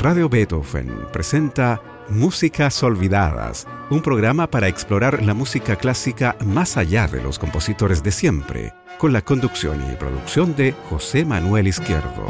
Radio Beethoven presenta Músicas Olvidadas, un programa para explorar la música clásica más allá de los compositores de siempre, con la conducción y producción de José Manuel Izquierdo.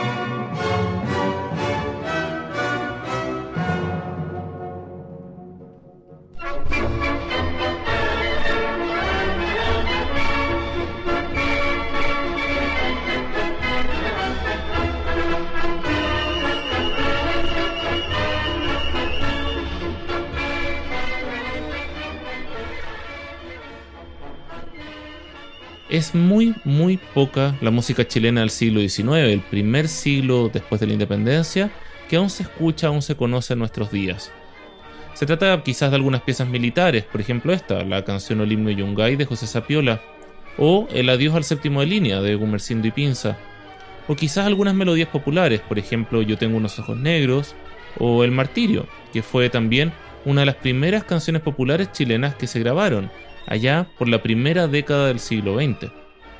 Es muy poca la música chilena del siglo XIX, el primer siglo después de la independencia, que aún se escucha, aún se conoce en nuestros días. Se trata quizás de algunas piezas militares, por ejemplo esta, la canción o el himno Yungay de José Sapiola, o el Adiós al séptimo de línea de Gumersindo y Pinza, o quizás algunas melodías populares, por ejemplo Yo tengo unos ojos negros, o El Martirio, que fue también una de las primeras canciones populares chilenas que se grabaron, allá por la primera década del siglo XX.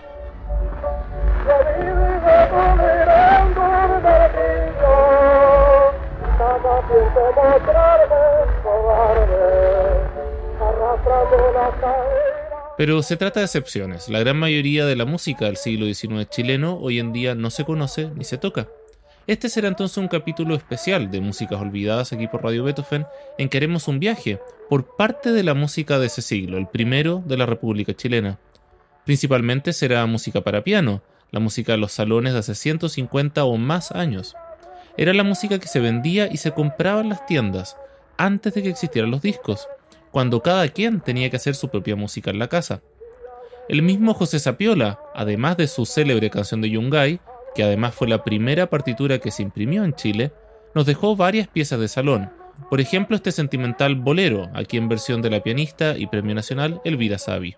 Pero se trata de excepciones. La gran mayoría de la música del siglo XIX chileno hoy en día no se conoce ni se toca. Este será entonces un capítulo especial de Músicas Olvidadas aquí por Radio Beethoven, en que haremos un viaje por parte de la música de ese siglo, el primero de la República Chilena. Principalmente será música para piano, la música de los salones de hace 150 o más años. Era la música que se vendía y se compraba en las tiendas, antes de que existieran los discos, cuando cada quien tenía que hacer su propia música en la casa. El mismo José Sapiola, además de su célebre canción de Yungay, que además fue la primera partitura que se imprimió en Chile, nos dejó varias piezas de salón. Por ejemplo, este sentimental bolero, aquí en versión de la pianista y Premio Nacional Elvira Savi.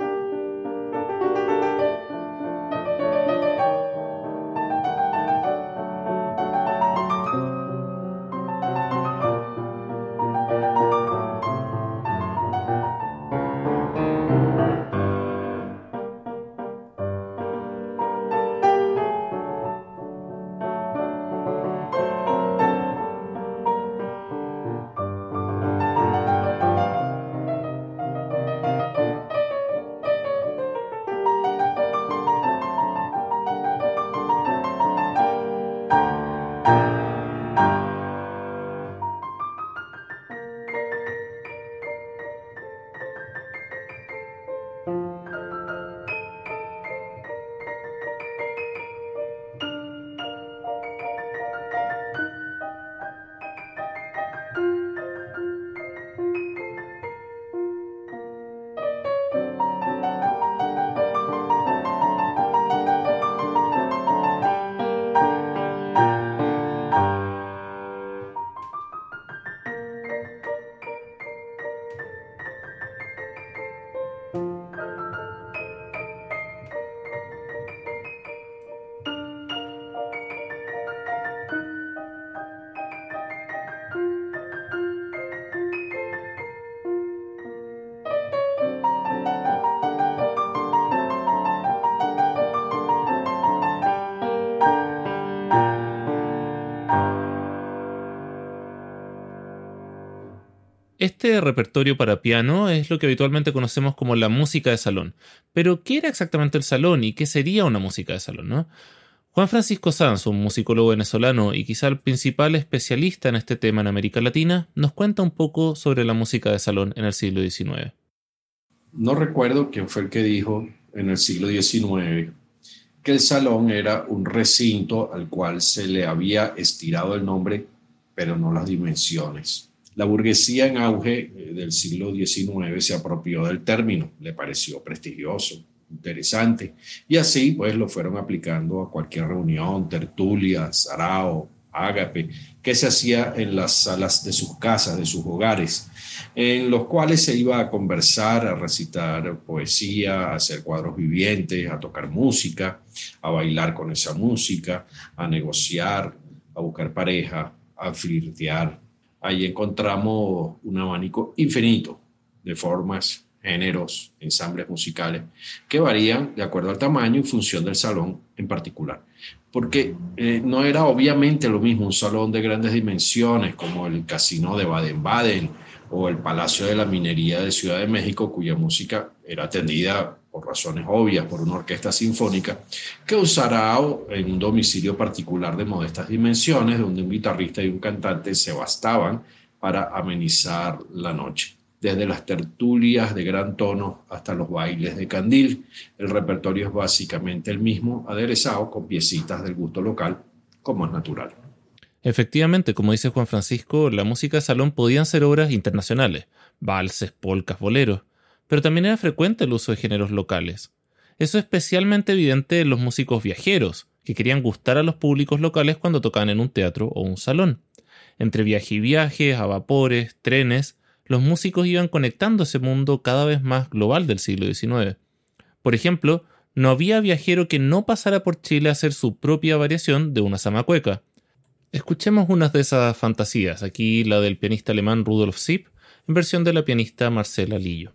Este repertorio para piano es lo que habitualmente conocemos como la música de salón. Pero, ¿qué era exactamente el salón y qué sería una música de salón, no? Juan Francisco Sanz, un musicólogo venezolano y quizá el principal especialista en este tema en América Latina, nos cuenta un poco sobre la música de salón en el siglo XIX. No recuerdo quién fue el que dijo en el siglo XIX que el salón era un recinto al cual se le había estirado el nombre, pero no las dimensiones. La burguesía en auge del siglo XIX se apropió del término, le pareció prestigioso, interesante, y así pues lo fueron aplicando a cualquier reunión, tertulia, sarao, ágape, que se hacía en las salas de sus casas, de sus hogares, en los cuales se iba a conversar, a recitar poesía, a hacer cuadros vivientes, a tocar música, a bailar con esa música, a negociar, a buscar pareja, a flirtear. Ahí encontramos un abanico infinito de formas, géneros, ensambles musicales que varían de acuerdo al tamaño y función del salón en particular. porque no era obviamente lo mismo un salón de grandes dimensiones como el Casino de Baden-Baden o el Palacio de la Minería de Ciudad de México, cuya música era atendida por razones obvias por una orquesta sinfónica, que un sarao en un domicilio particular de modestas dimensiones, donde un guitarrista y un cantante se bastaban para amenizar la noche. Desde las tertulias de gran tono hasta los bailes de candil, el repertorio es básicamente el mismo, aderezado con piecitas del gusto local, como es natural. Efectivamente, como dice Juan Francisco, la música de salón podían ser obras internacionales, valses, polcas, boleros, pero también era frecuente el uso de géneros locales. Eso es especialmente evidente en los músicos viajeros, que querían gustar a los públicos locales cuando tocaban en un teatro o un salón. Entre viaje y viajes, a vapores, trenes, los músicos iban conectando ese mundo cada vez más global del siglo XIX. Por ejemplo, no había viajero que no pasara por Chile a hacer su propia variación de una zamacueca. Escuchemos unas de esas fantasías, aquí la del pianista alemán Rudolf Sipp, en versión de la pianista Marcela Lillo.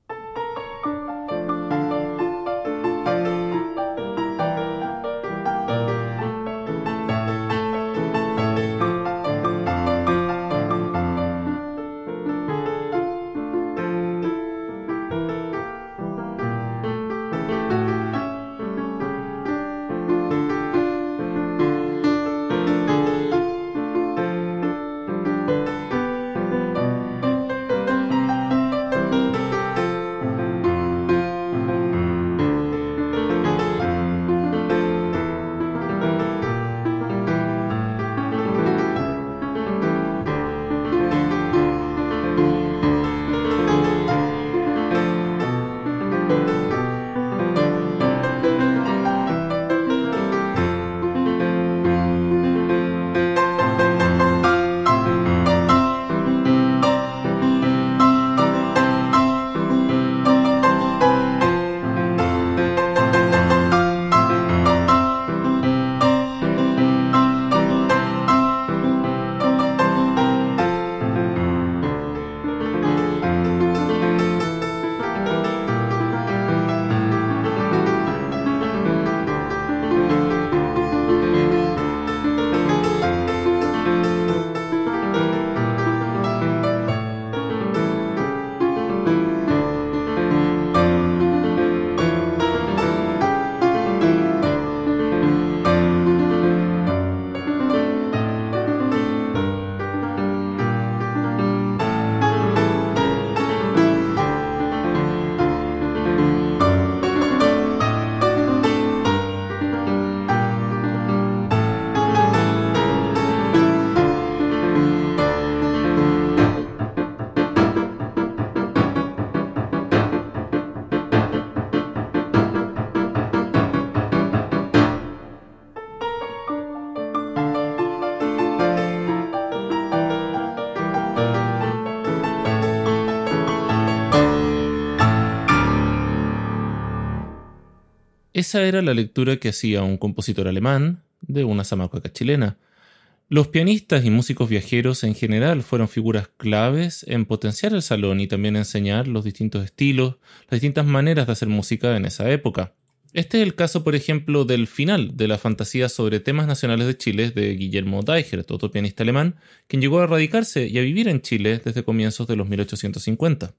Esa era la lectura que hacía un compositor alemán de una zamacueca chilena. Los pianistas y músicos viajeros en general fueron figuras claves en potenciar el salón y también enseñar los distintos estilos, las distintas maneras de hacer música en esa época. Este es el caso, por ejemplo, del final de la fantasía sobre temas nacionales de Chile de Guillermo Deichert, otro pianista alemán, quien llegó a radicarse y a vivir en Chile desde comienzos de los 1850.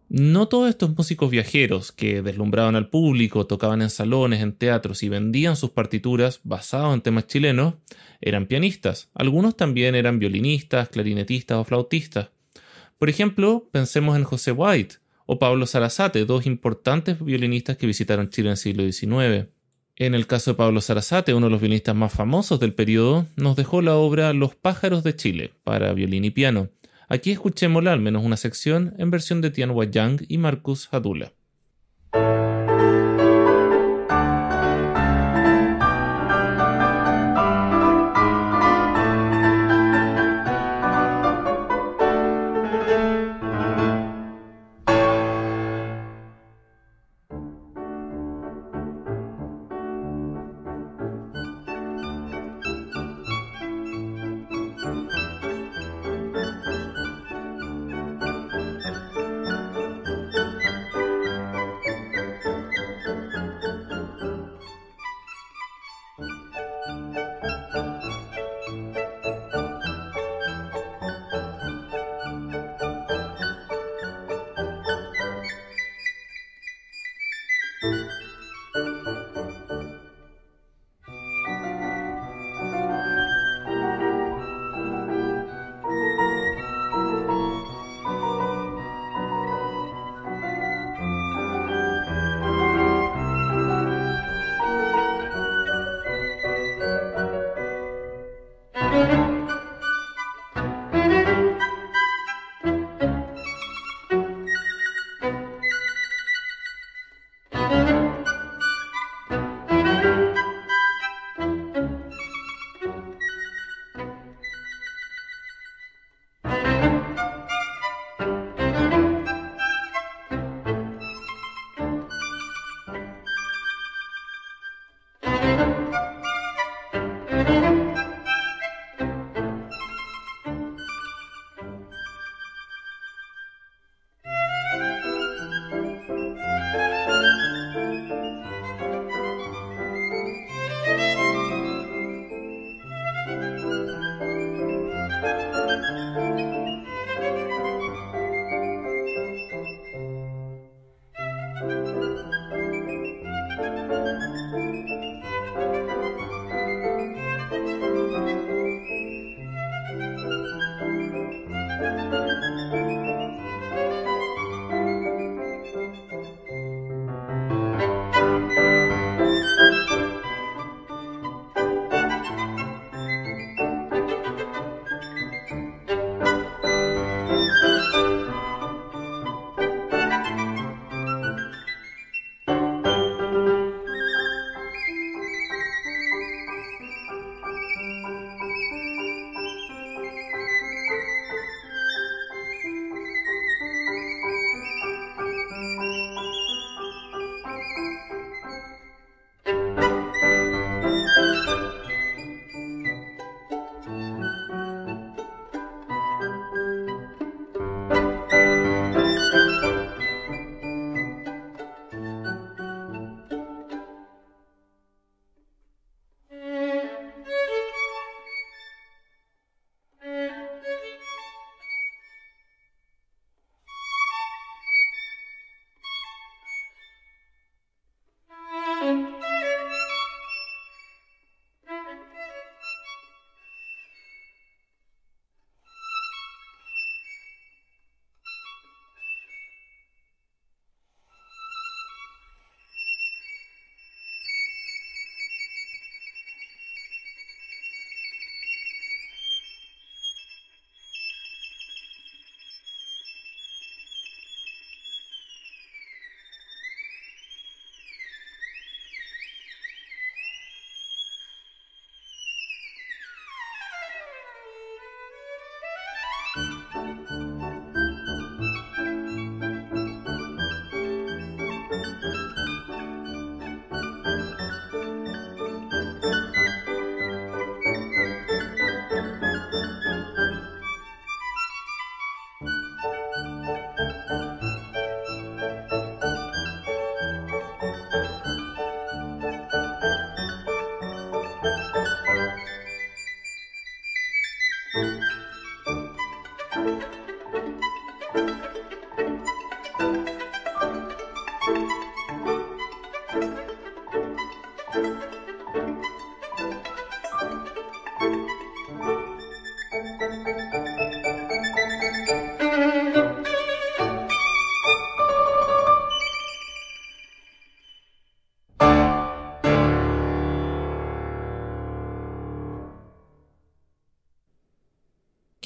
No todos estos músicos viajeros que deslumbraban al público, tocaban en salones, en teatros y vendían sus partituras basadas en temas chilenos, eran pianistas. Algunos también eran violinistas, clarinetistas o flautistas. Por ejemplo, pensemos en José White o Pablo Sarasate, dos importantes violinistas que visitaron Chile en el siglo XIX. En el caso de Pablo Sarasate, uno de los violinistas más famosos del periodo, nos dejó la obra Los pájaros de Chile para violín y piano. Aquí escuchémosla, al menos una sección, en versión de Tian Wai-yang y Marcus Hadula.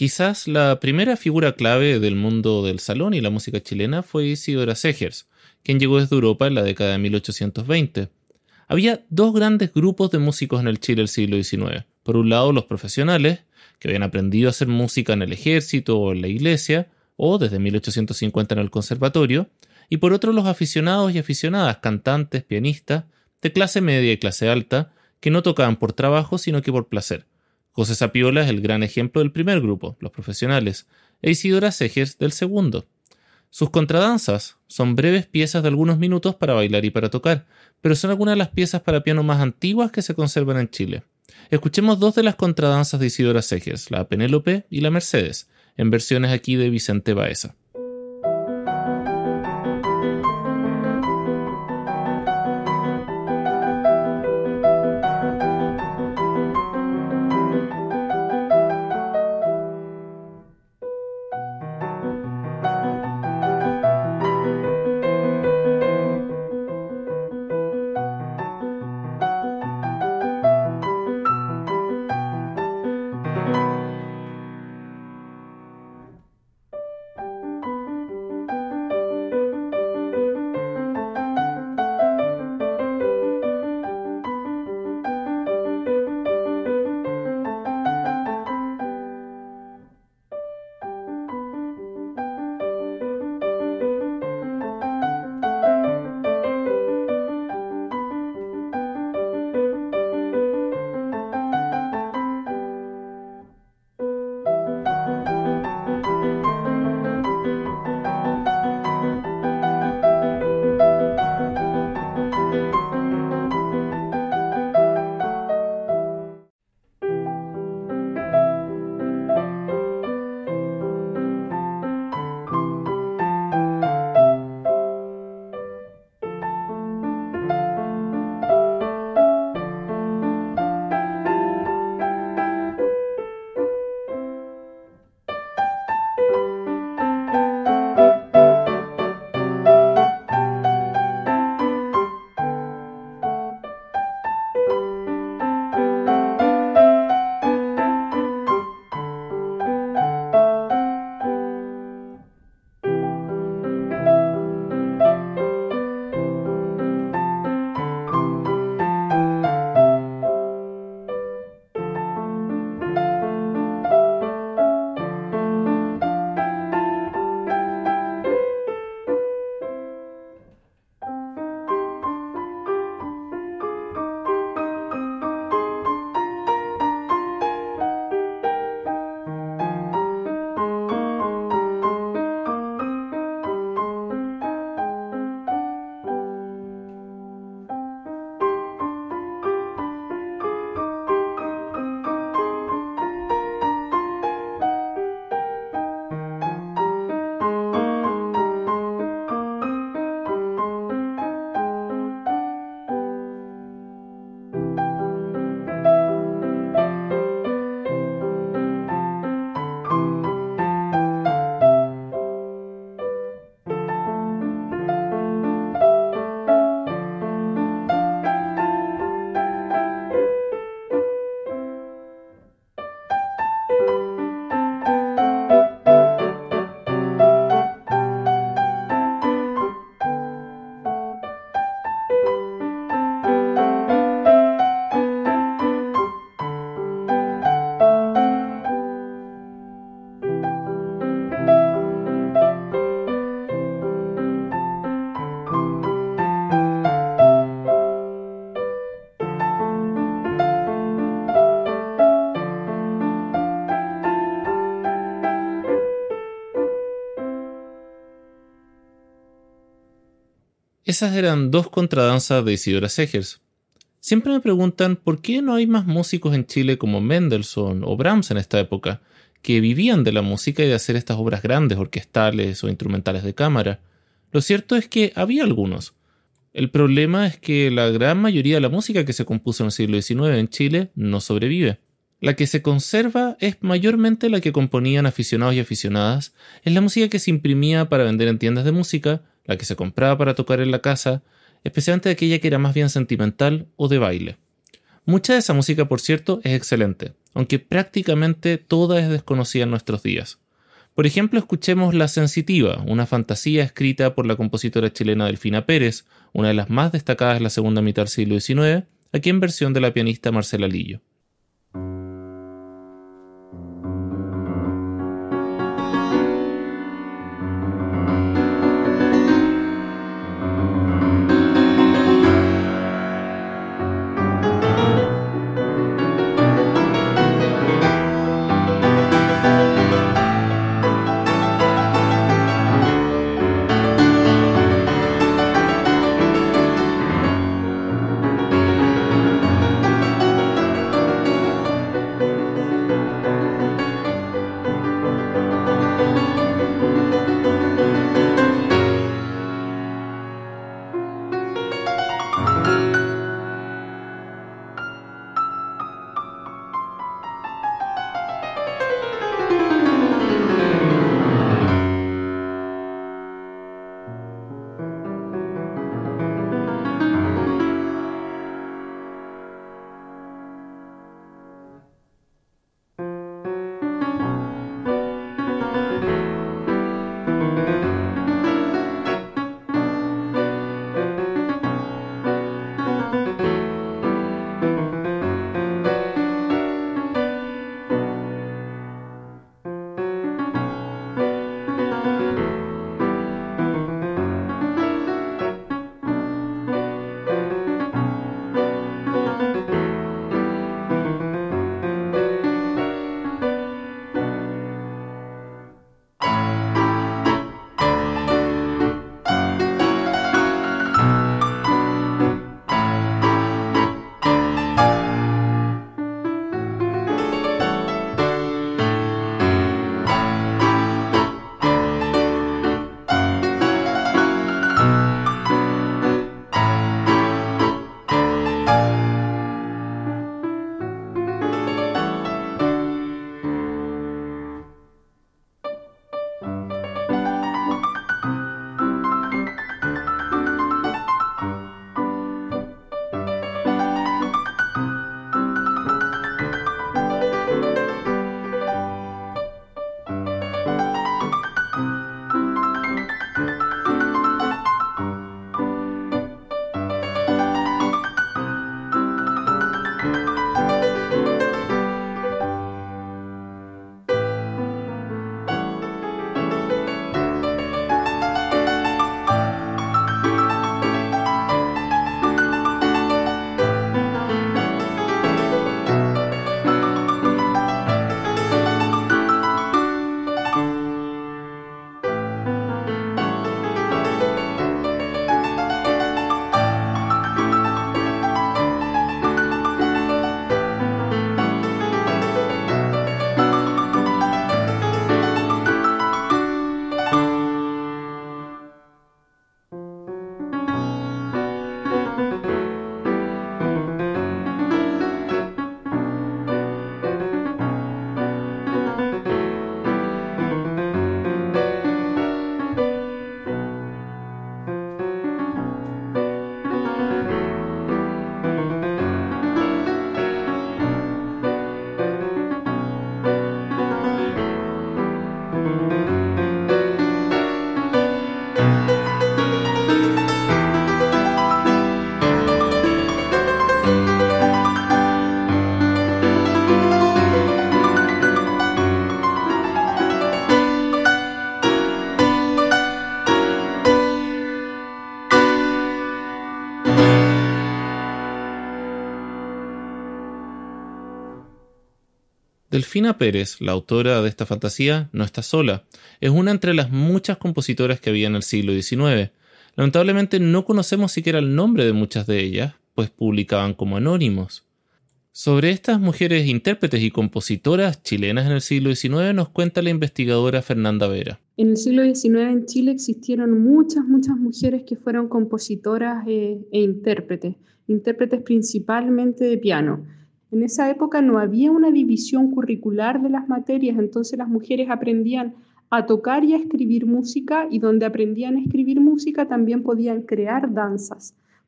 Quizás la primera figura clave del mundo del salón y la música chilena fue Isidora Segers, quien llegó desde Europa en la década de 1820. Había dos grandes grupos de músicos en el Chile del siglo XIX. Por un lado, los profesionales, que habían aprendido a hacer música en el ejército o en la iglesia, o desde 1850 en el conservatorio, y por otro los aficionados y aficionadas, cantantes, pianistas, de clase media y clase alta, que no tocaban por trabajo sino que por placer. José Sapiola es el gran ejemplo del primer grupo, los profesionales, e Isidora Segers del segundo. Sus contradanzas son breves piezas de algunos minutos para bailar y para tocar, pero son algunas de las piezas para piano más antiguas que se conservan en Chile. Escuchemos dos de las contradanzas de Isidora Segers, la Penélope y la Mercedes, en versiones aquí de Vicente Baeza. Esas eran dos contradanzas de Isidora Segers. Siempre me preguntan por qué no hay más músicos en Chile como Mendelssohn o Brahms en esta época, que vivían de la música y de hacer estas obras grandes, orquestales o instrumentales de cámara. Lo cierto es que había algunos. El problema es que la gran mayoría de la música que se compuso en el siglo XIX en Chile no sobrevive. La que se conserva es mayormente la que componían aficionados y aficionadas, es la música que se imprimía para vender en tiendas de música, la que se compraba para tocar en la casa, especialmente aquella que era más bien sentimental o de baile. Mucha de esa música, por cierto, es excelente. aunque prácticamente toda es desconocida en nuestros días. Por ejemplo, escuchemos La Sensitiva, una fantasía escrita por la compositora chilena Delfina Pérez, una de las más destacadas de la segunda mitad del siglo XIX, aquí en versión de la pianista Marcela Lillo. Delfina Pérez, la autora de esta fantasía, no está sola. Es una entre las muchas compositoras que había en el siglo XIX. Lamentablemente no conocemos siquiera el nombre de muchas de ellas, pues publicaban como anónimos. Sobre estas mujeres intérpretes y compositoras chilenas en el siglo XIX nos cuenta la investigadora Fernanda Vera. En el siglo XIX en Chile existieron muchas mujeres que fueron compositoras e intérpretes principalmente de piano. En esa época no había una división curricular de las materias, entonces las mujeres aprendían a tocar y a escribir música, y donde aprendían a escribir música también podían crear danzas.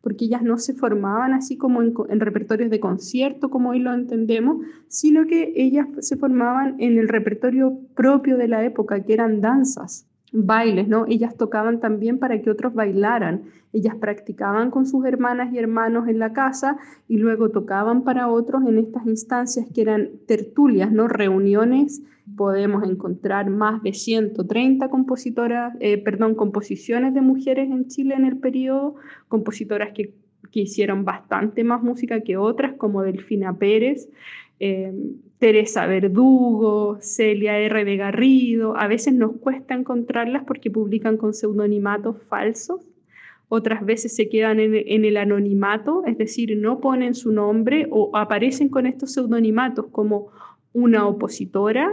porque ellas no se formaban así como en repertorios de concierto, como hoy lo entendemos, sino que ellas se formaban en el repertorio propio de la época, que eran danzas, bailes, ¿no? Ellas tocaban también para que otros bailaran. Ellas practicaban con sus hermanas y hermanos en la casa y luego tocaban para otros en estas instancias que eran tertulias, ¿no? Reuniones. Podemos encontrar más de 130 composiciones de mujeres en Chile en el periodo, compositoras que hicieron bastante más música que otras, como Delfina Pérez, Teresa Verdugo, Celia R. de Garrido. A veces nos cuesta encontrarlas porque publican con seudónimatos falsos. Otras veces se quedan en el anonimato, es decir, no ponen su nombre o aparecen con estos seudónimatos como una opositora,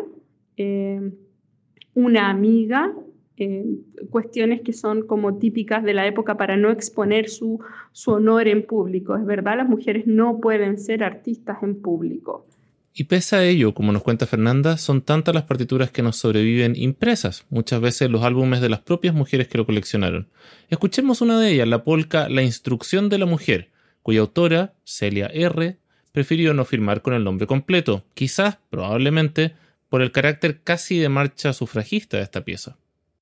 una amiga, cuestiones que son como típicas de la época para no exponer su honor en público. Es verdad, las mujeres no pueden ser artistas en público. Y pese a ello, como nos cuenta Fernanda, son tantas las partituras que nos sobreviven impresas, muchas veces los álbumes de las propias mujeres que lo coleccionaron. Escuchemos una de ellas, la polca La Instrucción de la Mujer, cuya autora, Celia R., prefirió no firmar con el nombre completo, quizás, probablemente, por el carácter casi de marcha sufragista de esta pieza.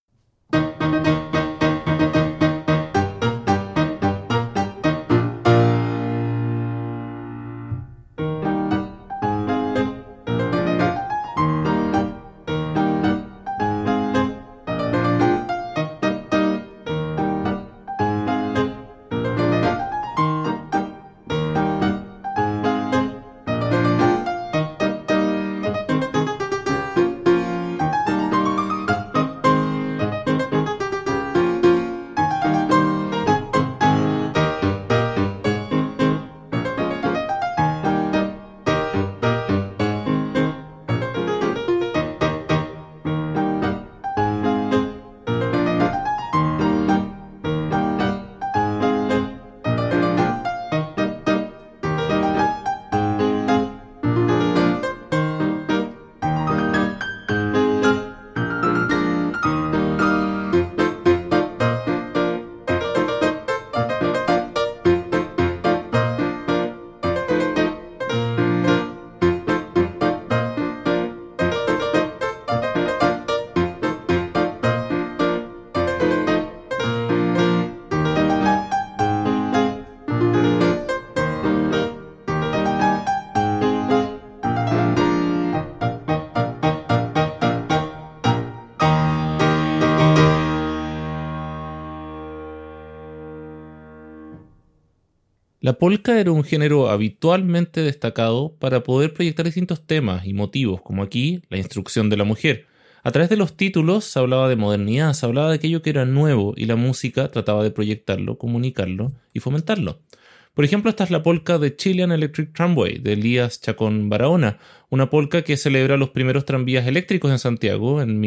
La polka era un género habitualmente destacado para poder proyectar distintos temas y motivos, como aquí, la instrucción de la mujer. A través de los títulos se hablaba de modernidad, se hablaba de aquello que era nuevo y la música trataba de proyectarlo, comunicarlo y fomentarlo. Por ejemplo, esta es la polka de Chilean Electric Tramway, de Elías Chacón Barahona, una polka que celebra los primeros tranvías eléctricos en Santiago en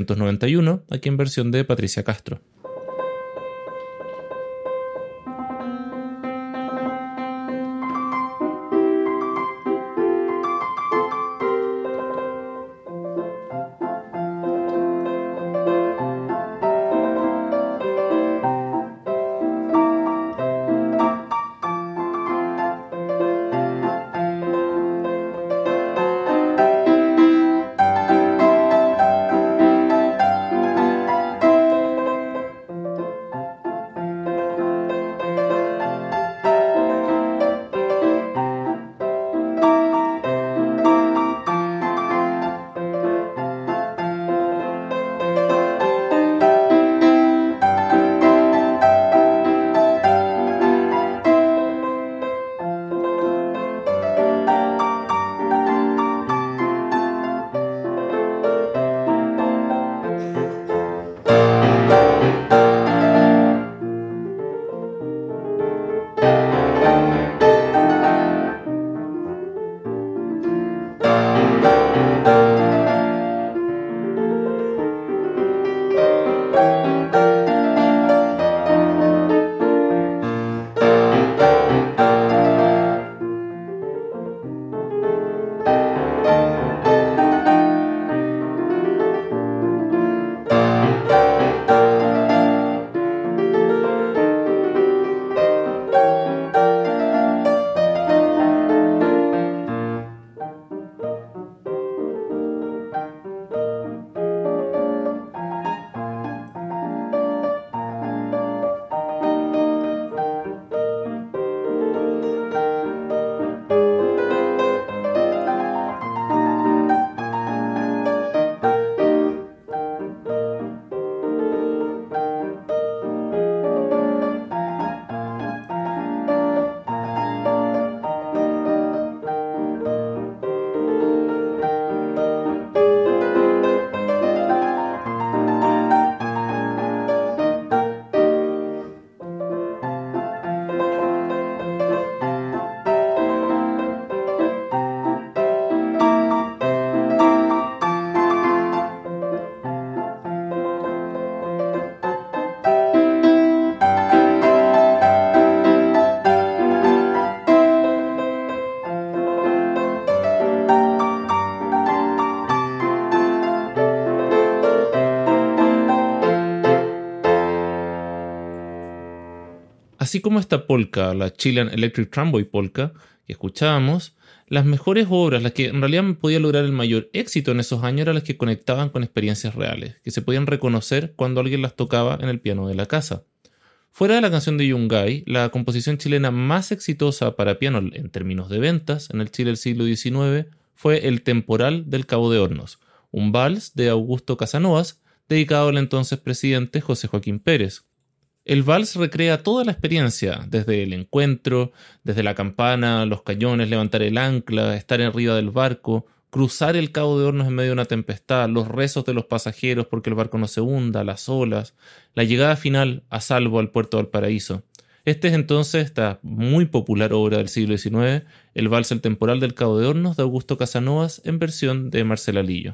1891, aquí en versión de Patricia Castro. Así como esta polka, la Chilean Electric Tramway Polka, que escuchábamos, las mejores obras, las que en realidad podían lograr el mayor éxito en esos años, eran las que conectaban con experiencias reales, que se podían reconocer cuando alguien las tocaba en el piano de la casa. Fuera de la canción de Yungay, la composición chilena más exitosa para piano en términos de ventas en el Chile del siglo XIX fue El Temporal del Cabo de Hornos, un vals de Augusto Casanovas dedicado al entonces presidente José Joaquín Pérez. El vals recrea toda la experiencia, desde el encuentro, desde la campana, los cañones, levantar el ancla, estar arriba del barco, cruzar el Cabo de Hornos en medio de una tempestad, los rezos de los pasajeros porque el barco no se hunda, las olas, la llegada final a salvo al puerto de Valparaíso. Este es entonces esta muy popular obra del siglo XIX, el Vals El Temporal del Cabo de Hornos de Augusto Casanovas en versión de Marcela Lillo.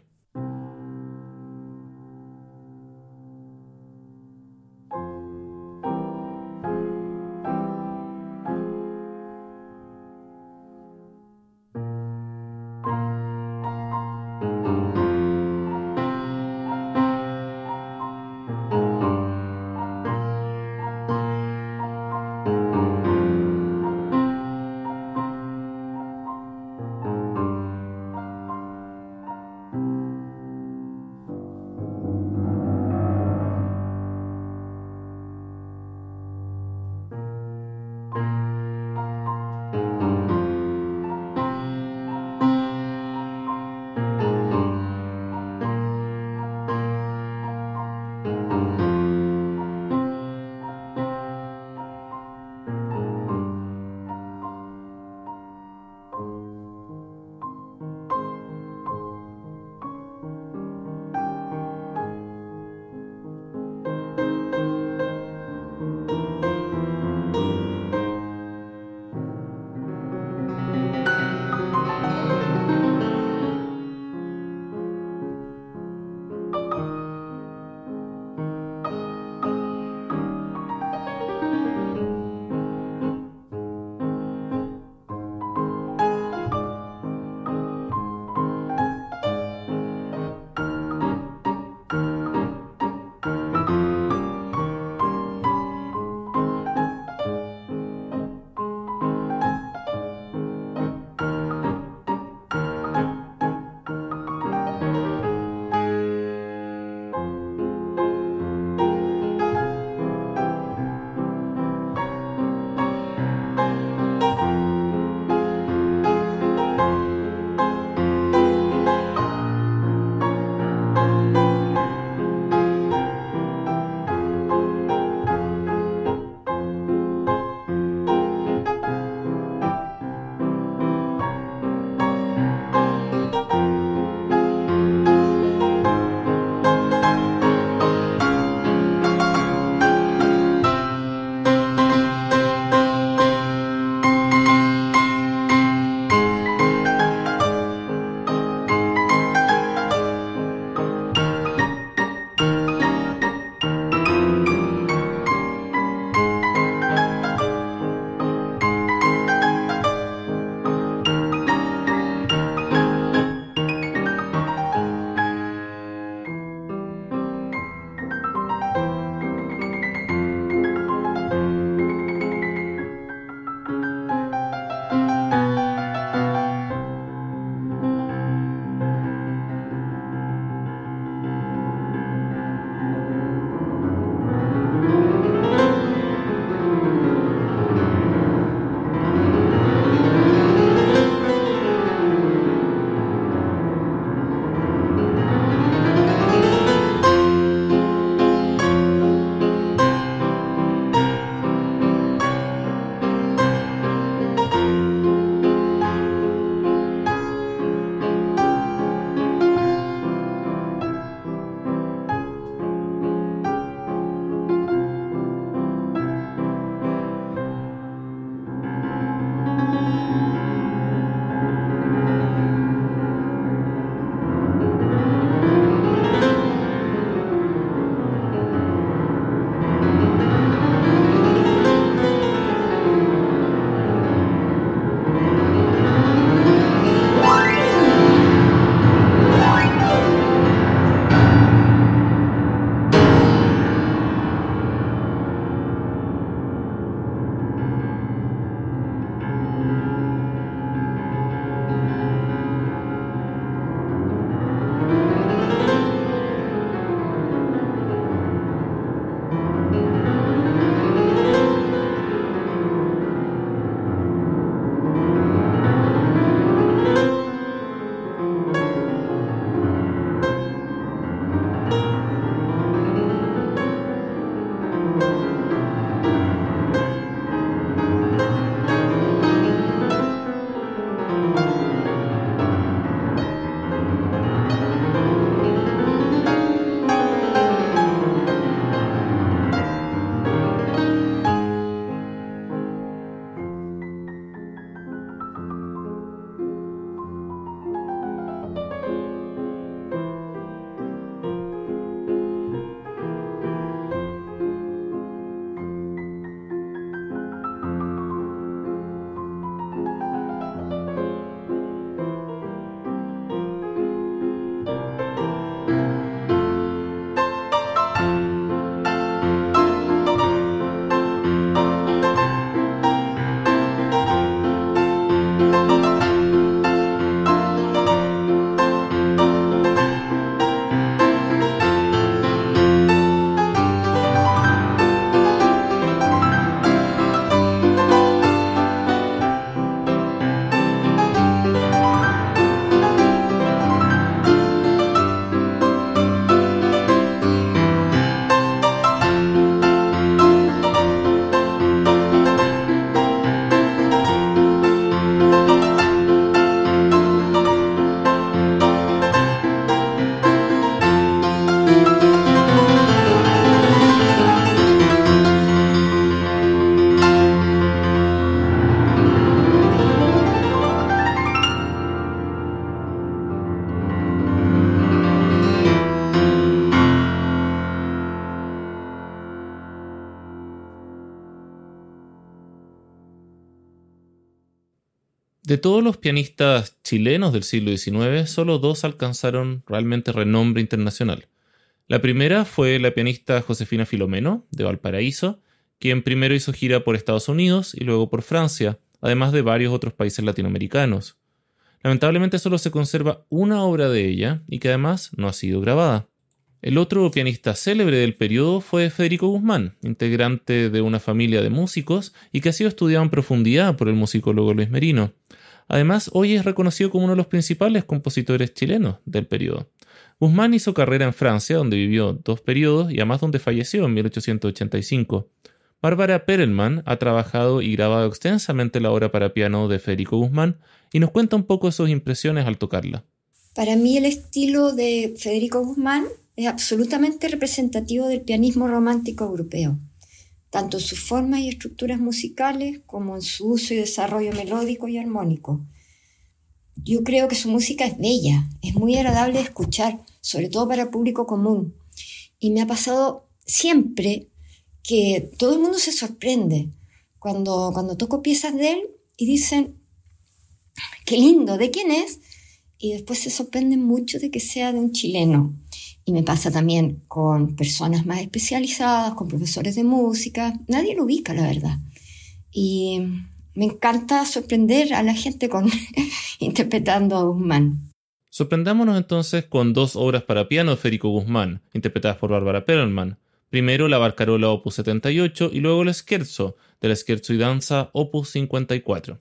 De todos los pianistas chilenos del siglo XIX, solo dos alcanzaron realmente renombre internacional. La primera fue la pianista Josefina Filomeno, de Valparaíso, quien primero hizo gira por Estados Unidos y luego por Francia, además de varios otros países latinoamericanos. Lamentablemente solo se conserva una obra de ella y que además no ha sido grabada. El otro pianista célebre del periodo fue Federico Guzmán, integrante de una familia de músicos y que ha sido estudiado en profundidad por el musicólogo Luis Merino. Además, hoy es reconocido como uno de los principales compositores chilenos del periodo. Guzmán hizo carrera en Francia, donde vivió 2 periodos y además donde falleció en 1885. Bárbara Perelman ha trabajado y grabado extensamente la obra para piano de Federico Guzmán y nos cuenta un poco de sus impresiones al tocarla. Para mí el estilo de Federico Guzmán es absolutamente representativo del pianismo romántico europeo, tanto en sus formas y estructuras musicales como en su uso y desarrollo melódico y armónico. Yo creo que su música es bella, es muy agradable de escuchar, sobre todo para el público común. Y me ha pasado siempre que todo el mundo se sorprende cuando toco piezas de él y dicen, qué lindo, ¿de quién es? Y después se sorprenden mucho de que sea de un chileno. Y me pasa también con personas más especializadas, con profesores de música. Nadie lo ubica, la verdad. Y me encanta sorprender a la gente interpretando a Guzmán. Sorprendámonos entonces con 2 obras para piano de Federico Guzmán, interpretadas por Bárbara Perelman. Primero la Barcarola Opus 78 y luego el Scherzo, del Scherzo y Danza Opus 54.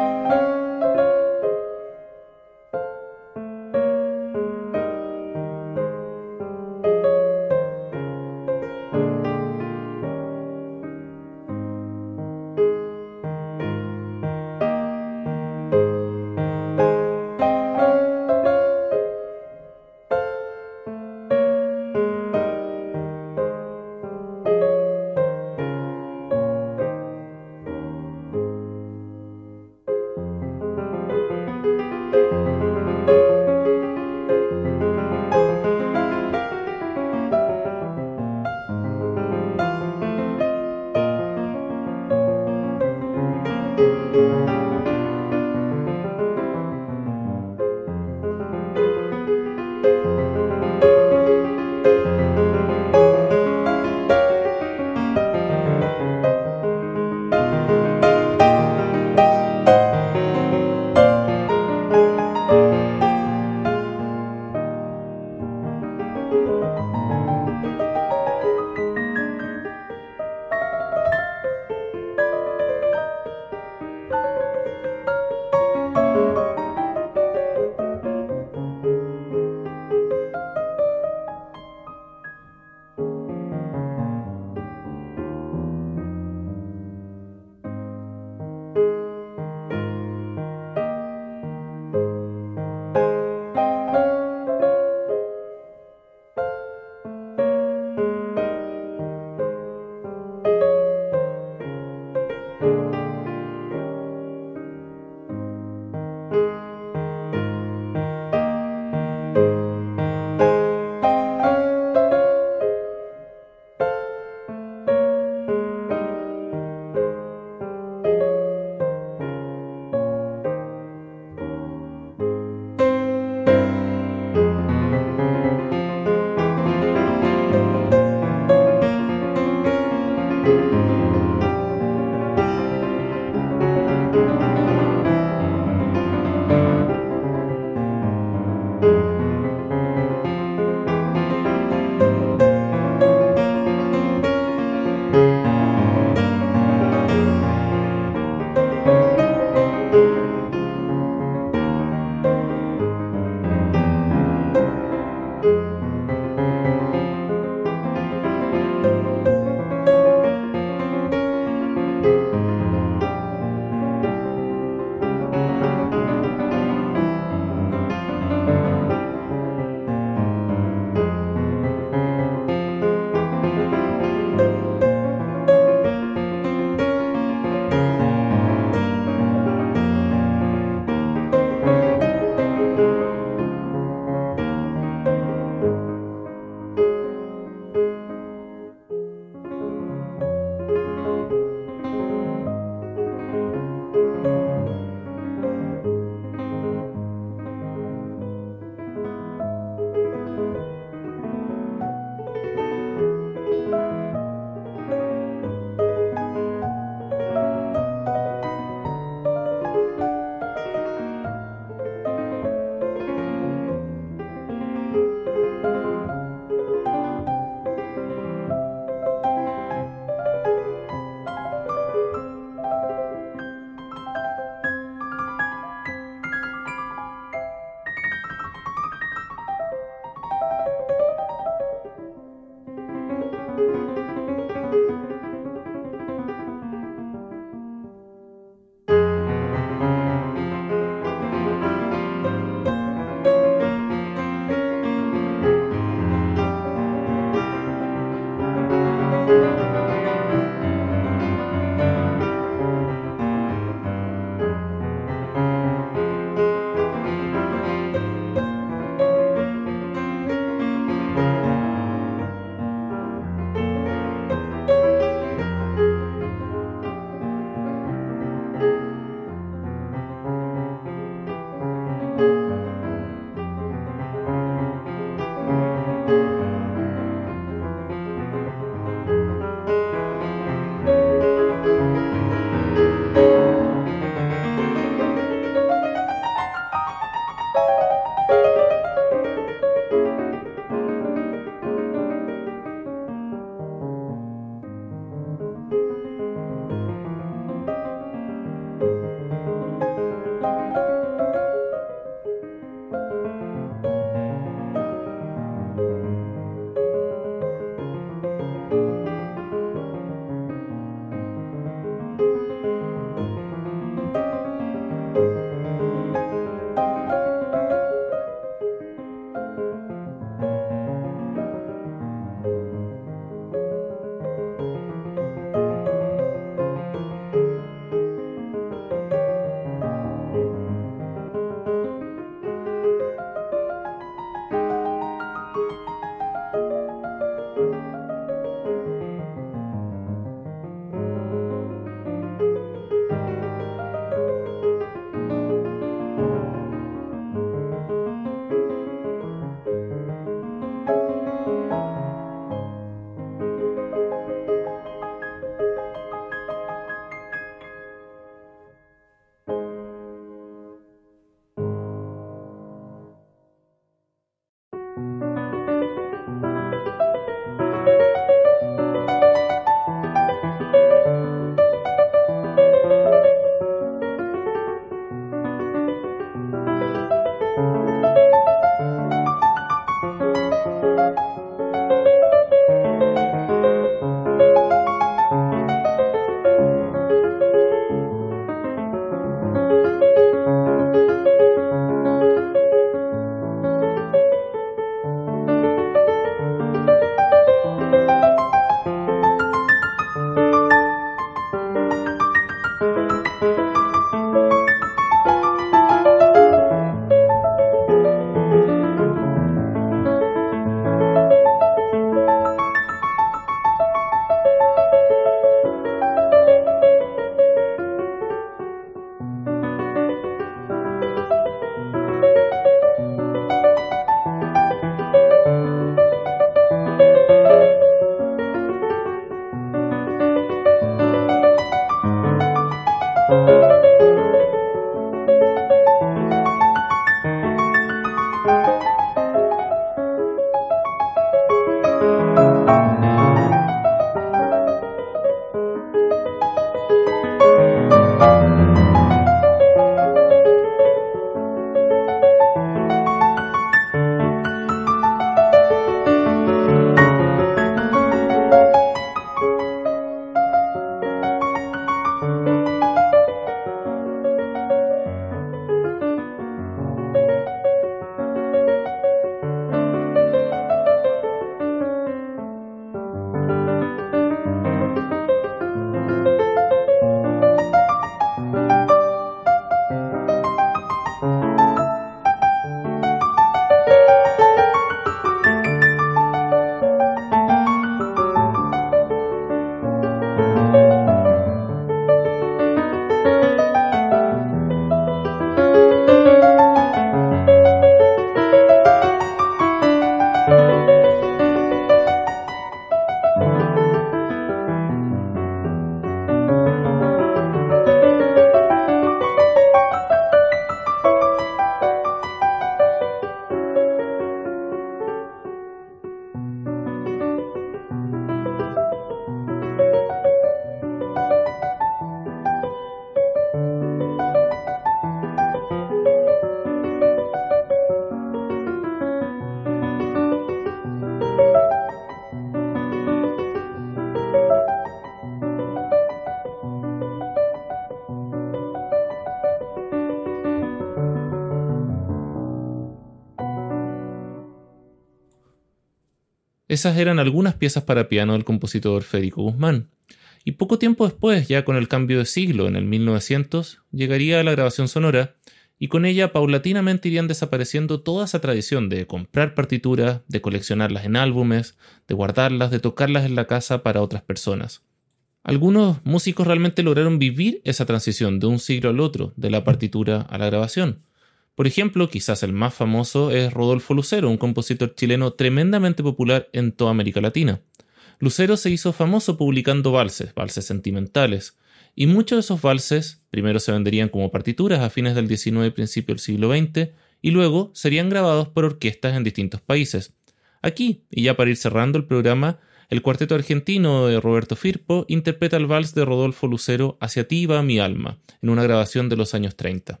Esas eran algunas piezas para piano del compositor Federico Guzmán. Y poco tiempo después, ya con el cambio de siglo, en el 1900, llegaría la grabación sonora, y con ella paulatinamente irían desapareciendo toda esa tradición de comprar partituras, de coleccionarlas en álbumes, de guardarlas, de tocarlas en la casa para otras personas. Algunos músicos realmente lograron vivir esa transición de un siglo al otro, de la partitura a la grabación. Por ejemplo, quizás el más famoso es Rodolfo Lucero, un compositor chileno tremendamente popular en toda América Latina. Lucero se hizo famoso publicando valses sentimentales, y muchos de esos valses primero se venderían como partituras a fines del XIX y principio del siglo XX, y luego serían grabados por orquestas en distintos países. Aquí, y ya para ir cerrando el programa, el cuarteto argentino de Roberto Firpo interpreta el vals de Rodolfo Lucero Hacia ti va mi alma, en una grabación de los años 30.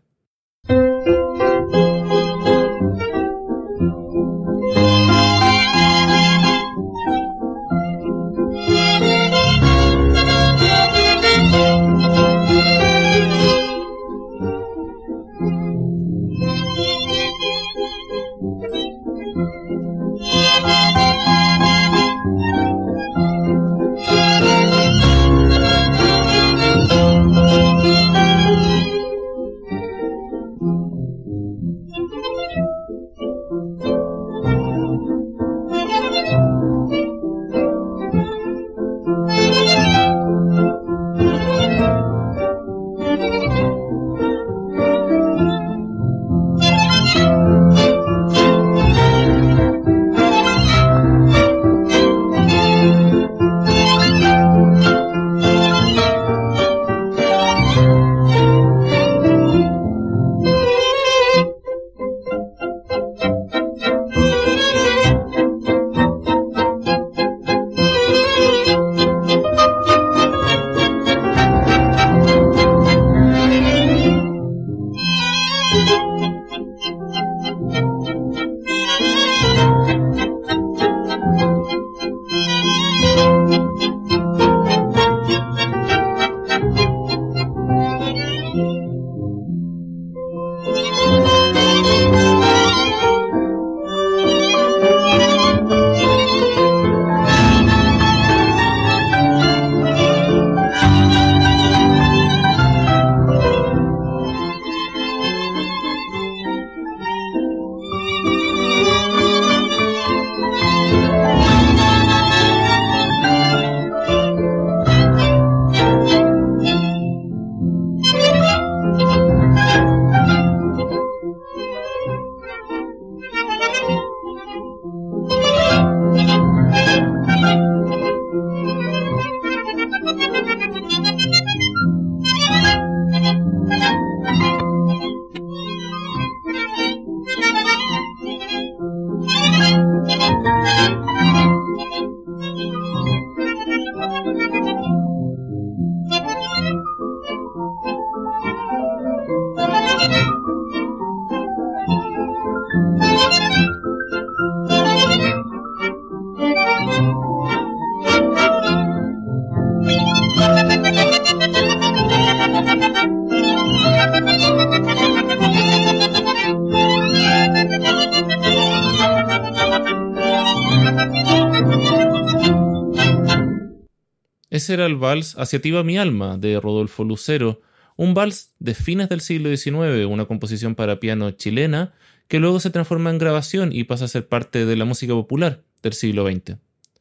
Ese era el vals Hacia ti va mi alma, de Rodolfo Lucero, un vals de fines del siglo XIX, una composición para piano chilena, que luego se transforma en grabación y pasa a ser parte de la música popular del siglo XX.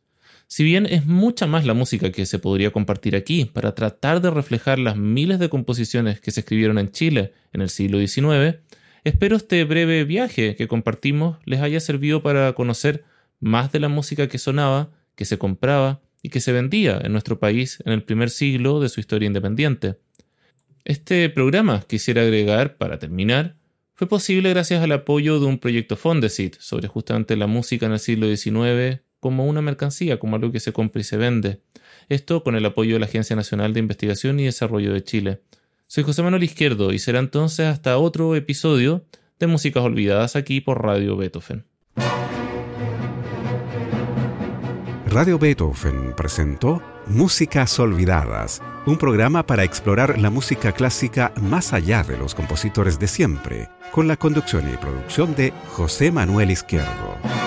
Si bien es mucha más la música que se podría compartir aquí para tratar de reflejar las miles de composiciones que se escribieron en Chile en el siglo XIX, espero este breve viaje que compartimos les haya servido para conocer más de la música que sonaba, que se compraba y que se vendía en nuestro país en el primer siglo de su historia independiente. Este programa, quisiera agregar, para terminar, fue posible gracias al apoyo de un proyecto Fondesit sobre justamente la música en el siglo XIX como una mercancía, como algo que se compra y se vende. Esto con el apoyo de la Agencia Nacional de Investigación y Desarrollo de Chile. Soy José Manuel Izquierdo y será entonces hasta otro episodio de Músicas Olvidadas aquí por Radio Beethoven. Radio Beethoven presentó Músicas Olvidadas, un programa para explorar la música clásica más allá de los compositores de siempre, con la conducción y producción de José Manuel Izquierdo.